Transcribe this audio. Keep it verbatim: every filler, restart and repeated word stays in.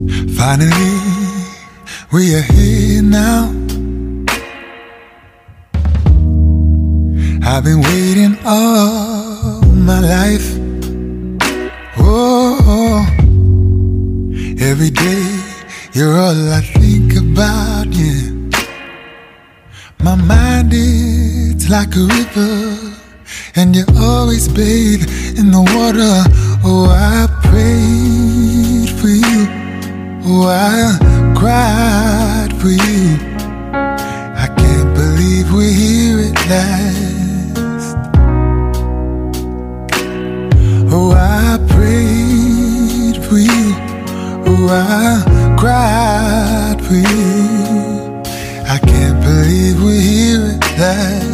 Finally, we are here now. I've been waiting all my life. Oh, every day you're all I think about, yeah. My mind is like a river, and you always bathe in the water. Oh, I prayed for you. Oh, I cried for you. I can't believe we're here at last. Oh, I prayed for you. Oh, I cried for you. I can't believe we're here at last.